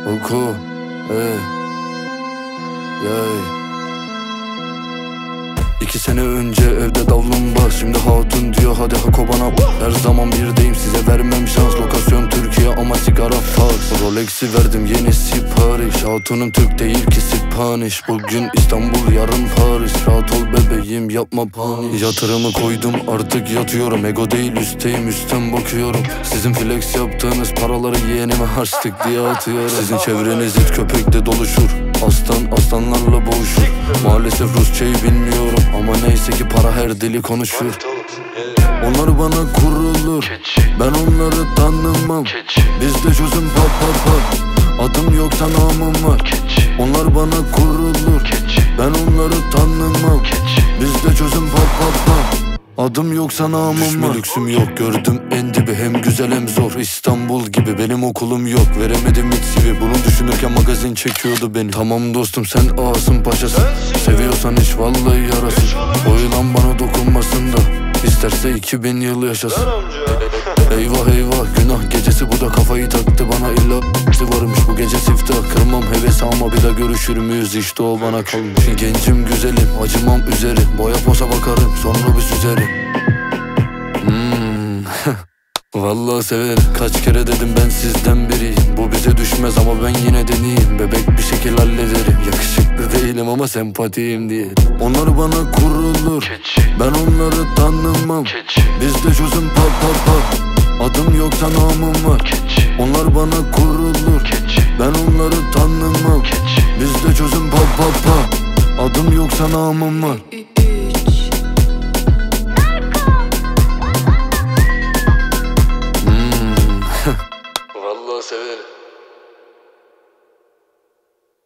Oku, ey, yay. 2 sene önce evde davlumbaz, şimdi hatun diyor hadi hako bana. Her zaman birdeyim, size vermem şans. Lokasyon Türkiye ama sigara Fars. Rolex'i verdim yeni sipariş. Hatunum Türk değil ki Spanish. Bugün İstanbul yarın Paris. Rahat ol bebeğim yapma panik. Yatırımı koydum artık yatıyorum. Ego değil üstteyim, üstten bakıyorum. Sizin flex yaptığınız paraları yeğenime harçlık diye atıyorum. Sizin çevreniz it köpekle doluşur. Aslanlarla boğuşur. Maalesef Rusçayı bilmiyorum ama neyse ki para her dili konuşur. Onlar bana kurulur, ben onları tanımam. Bizde çözüm pat pat pat, adım yoksa namım var. Onlar bana kurulur, ben onları tanımam. Bizde çözüm pat pat pat, adım yoksa namım var. Düşme lüksüm yok, gördüm en dibi. Hem güzel hem zor, İstanbul gibi. Benim okulum yok, veremedim hiç CV. Bunu düşünürken magazin çekiyordu beni. Tamam dostum sen ağasın paşasın. Seviyorsan hiç vallahi yarasın. O yılan bana dokunmasın da İsterse 2000 yıl yaşasın. Eyvah eyvah günah gecesi, bu da kafayı taktı bana. İlla varmış bu gece siftah. Kırmam hevesi ama bir daha görüşür müyüz, işte o bana kalmış. Gencim güzelim acımam üzeri. Boya posa bakarım sonra bir süzerim. Vallahi severim. Kaç kere dedim ben sizden biriyim. Bu bize düşmez ama ben yine deneyeyim. Bebek bir şekil hallederim. Yakışıklı değilim ama sempatiyim diye. Onlar bana kurulur, ben onları tanımam. Bizde çözüm pat pat pat, adım yoksa namım var. Onlar bana kurulur, ben onları tanımam. Bizde çözüm pat pat pat, adım yoksa namım var. Vallahi severim.